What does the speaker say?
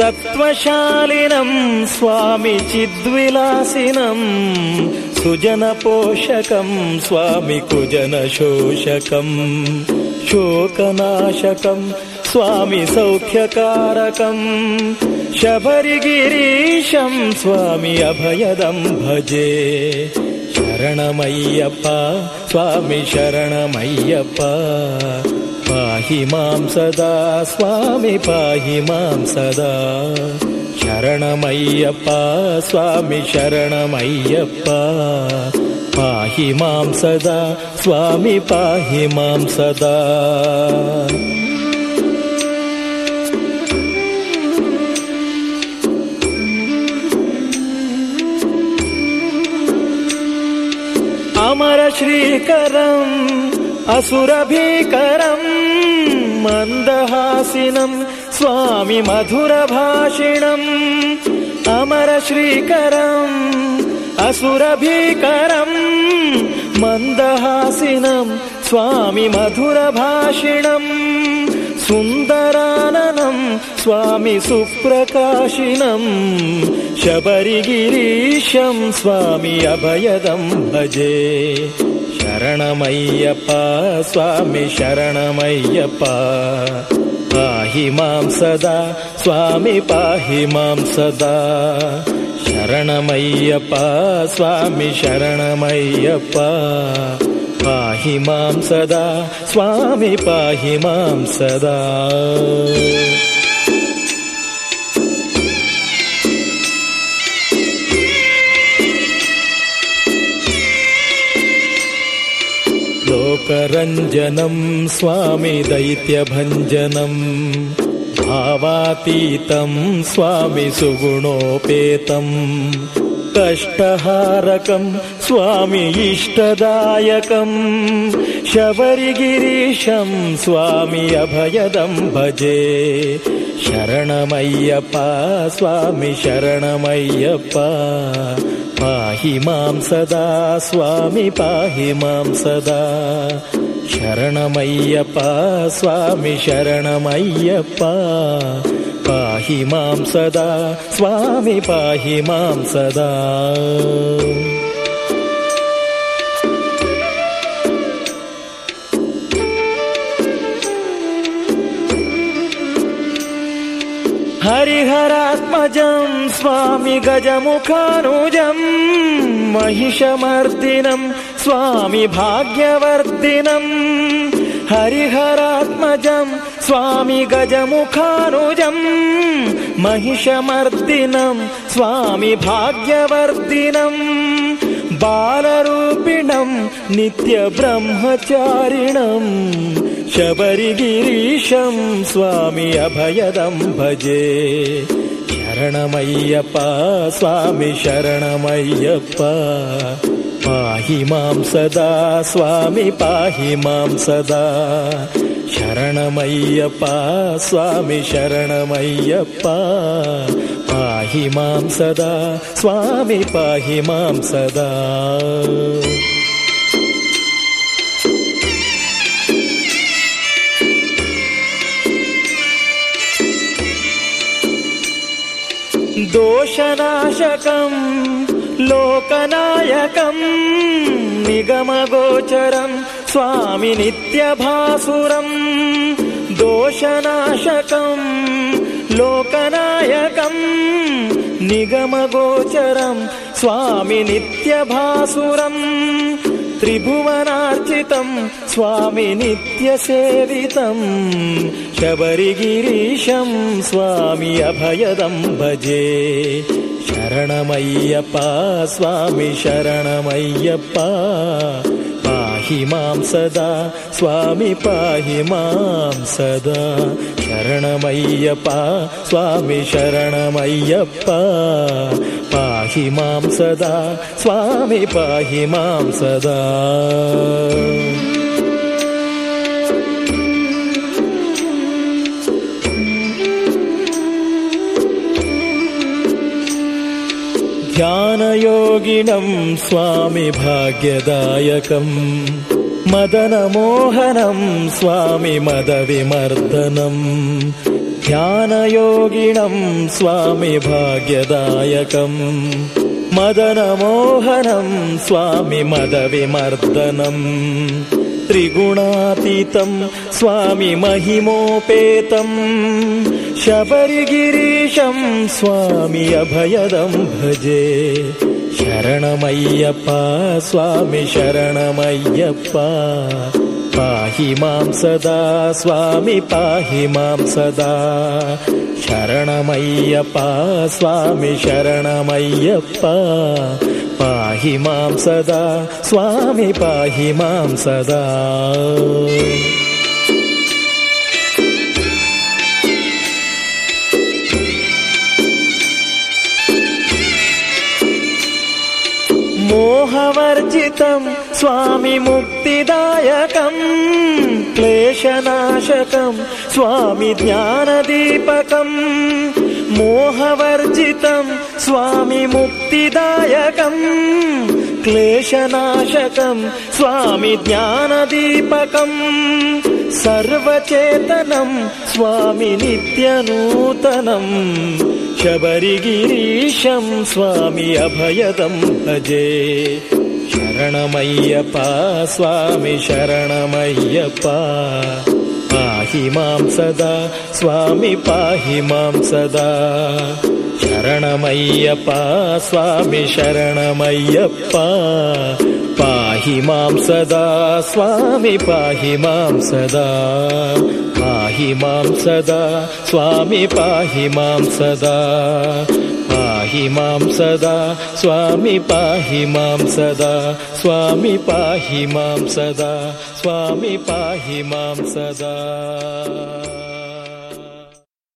ಸತ್ವಶಾಲಿನಂ ಸ್ವಾಮಿ ಚಿದ್ವಿಲಾಸಿನಂ ಸುಜನಪೋಷಕಂ ಸ್ವಾಮಿ ಕುಜನಶೋಷಕಂ ಶೋಕನಾಶಕಂ ಸ್ವಾಮಿ ಸೌಖ್ಯಕಾರಕಂ ಶಬರಿಗಿರೀಶಂ ಸ್ವಾಮಿ ಅಭಯದಂ ಭಜೆ. ಶರಣಮಯ್ಯಪ್ಪ ಸ್ವಾಮಿ ಶರಣಮಯ್ಯಪ್ಪ, ಪಾಹಿ ಮಾಂ ಸದಾ ಸ್ವಾಮಿ ಪಾಹಿ ಮಾಂ ಸದಾ. ಶರಣಮಯ್ಯಪ್ಪ ಸ್ವಾಮಿ ಶರಣಮಯ್ಯಪ್ಪ, ಪಾಹಿ ಮಾಂ ಸದಾ ಸ್ವಾಮಿ ಪಾಹಿ ಮಾಂ ಸದಾ. ಅಮರ ಶ್ರೀಕರಂ ಅಸುರಭೀಕರಂ ಮಂದಹಾಸಿನಂ ಸ್ವಾಮಿ ಮಧುರಭಾಷಿಣಂ. ಅಮರ ಶ್ರೀಕರಂ ಅಸುರಭೀಕರಂ ಮಂದಹಾಸಿನಂ ಸ್ವಾಮಿ ಮಧುರಭಾಷಿಣಂ. ಸುಂದರಾನನಂ ಸ್ವಾಮಿ ಸುಪ್ರಕಾಶಿನಂ ಶಬರಿಗಿರೀಶಂ ಸ್ವಾಮಿ ಅಭಯದಂ ಭಜೆ. ಶರಣಮಯ್ಯಪ್ಪ ಸ್ವಾಮಿ ಶರಣಮಯ್ಯಪ್ಪ, ಪಾಹಿ ಮಾಂ ಸದಾ ಸ್ವಾಮಿ ಪಾಹಿ ಮಾಂ ಸದಾ. ಶರಣಮಯ್ಯಪ್ಪ ಸ್ವಾಮಿ ಶರಣಮಯ್ಯಪ್ಪ, ಪಾಹಿ ಮಾಂ ಸದಾ ಸ್ವಾಮಿ ಪಾಹಿ ಮಾಂ ಸದಾ. ಲೋಕರಂಜನಂ ಸ್ವಾಮಿ ದೈತ್ಯಭಂಜನಂ ಭಾವಾತೀತಂ ಸ್ವಾಮಿ ಸುಗುಣೋಪೇತಂ. ಕಷ್ಟಹಾರಕಂ ಸ್ವಾಮಿ ಇಷ್ಟದಾಯಕಂ ಶಬರಿಗಿರೀಶಂ ಸ್ವಾಮಿ ಅಭಯದಂ ಭಜೆ. ಶರಣಮಯ್ಯಪ್ಪ ಸ್ವಾಮಿ ಶರಣಮಯ್ಯಪ್ಪ, ಪಾಹಿ ಮಾಂ ಸದಾ ಸ್ವಾಮಿ ಪಾಹಿ ಮಾಂ ಸದಾ. ಶರಣಮಯ್ಯಪ್ಪ ಸ್ವಾಮಿ ಶರಣಮಯ್ಯಪ್ಪ, ಪಾಹಿ ಮಾಂ ಸದಾ ಸ್ವಾಮಿ ಪಾಹಿ ಮಾಂ ಸದಾ. ಹರಿಹರಾತ್ಮಜಂ ಸ್ವಾಮಿ ಗಜಮುಖಾನುಜಂ ಮಹಿಷಮರ್ದಿನಂ ಸ್ವಾಮಿ ಭಾಗ್ಯವರ್ಧಿನಂ. ಹರಿಹರಾತ್ಮಜಂ ಸ್ವಾಮಿ ಗಜಮುಖಾನುಜಂ ಮಹಿಷಮರ್ದಿನಂ ಸ್ವಾಮಿ ಭಾಗ್ಯವರ್ಧಿನಂ. ಬಾಲರೂಪಿಣಂ ನಿತ್ಯ ಬ್ರಹ್ಮಚಾರಿಣಂ ಶಬರಿಗಿರೀಶಂ ಸ್ವಾಮಿ ಅಭಯದಂ ಭಜೆ. ಶರಣಮಯ್ಯಪ್ಪ ಸ್ವಾಮಿ ಶರಣಮಯ್ಯಪ್ಪ, ಪಾಹಿ ಮಾಂ ಸದಾ ಸ್ವಾಮಿ ಪಾಹಿ ಮಾಂ ಸದಾ. ಶರಣಮಯ್ಯಪ್ಪ ಸ್ವಾಮಿ ಶರಣಮಯ್ಯಪ್ಪ, ಪಾಹಿ ಮಾಂ ಸದಾ ಸ್ವಾಮಿ ಪಾಹಿ ಮಾಂ ಸದಾ. ದೋಷನಾಶಕಂ ಲೋಕನಾಯಕಂ ನಿಗಮಗೋಚರಂ ಸ್ವಾಮಿ ನಿತ್ಯಭಾಸುರಂ. ದೋಷನಾಶಕಂ ಲೋಕನಾಯಕಂ ನಿಗಮಗೋಚರಂ ಸ್ವಾಮಿ ನಿತ್ಯಭಾಸುರಂ. ತ್ರಿಭುವನಾರ್ಚಿತಂ ಸ್ವಾಮಿ ನಿತ್ಯಸೇವಿತಂ ಶಬರಿಗಿರೀಶಂ ಸ್ವಾಮಿ ಅಭಯದಂ ಭಜೆ. ಶರಣಮಯ್ಯಪ್ಪ ಸ್ವಾಮಿ ಶರಣಮಯ್ಯಪ್ಪ, ಪಾಹಿ ಮಾಂ ಸದಾ ಸ್ವಾಮಿ ಪಾಹಿ ಮಾಂ ಸದಾ. ಶರಣಮಯ್ಯಪ್ಪ ಸ್ವಾಮಿ ಶರಣಮಯ್ಯಪ್ಪ, ಪಾಹಿ ಮಾಂ ಸದಾ ಸ್ವಾಮಿ ಪಾಹಿ ಮಾಂ ಸದಾ. ಧ್ಯಾನಯೋಗಿನಂ ಸ್ವಾಮಿ ಭಾಗ್ಯದಾಯಕಂ ಮದನಮೋಹನಂ ಸ್ವಾಮಿ ಮದವಿಮರ್ದನಂ. ध्यानयोगिनं स्वामी भाग्यदायकम् मदनमोहनं स्वामी मदविमर्दनम् त्रिगुणातीतं स्वामी महिमोपेतम् शबरिगिरीशं स्वामी अभयदं भजे शरणमय्यप्पा स्वामी शरणमय्यप्पा पाहि मां सदा स्वामी पाहि मां सदा शरणमय्यप्पा स्वामी शरणमय्यप्पा पाहि मां सदा स्वामी पाहि मां सदा मोहवर्जितं स्वामी मुक्तिदायकं क्लेशनाशकं स्वामी ज्ञानदीपकं मोहवर्जितं स्वामी मुक्तिदायकं क्लेशनाशकं स्वामी ज्ञानदीपकं सर्वचेतनं स्वामी नित्यनूतनं शबरिगिरीशं स्वामी अभयदं भजे शरणमय्यप्पा स्वामी शरणमय्यप्पा पाहि मां सदा स्वामी पाहि मां सदा शरणमय्यप्पा स्वामी शरणमय्यप्पा पाहि मां सदा स्वामी पाहि मां सदा पाहि मां सदा स्वामी पाहि मां सदा पाहि मां सदा स्वामी पाहि मां सदा स्वामी पाहि मां सदा स्वामी पाहि मां सदा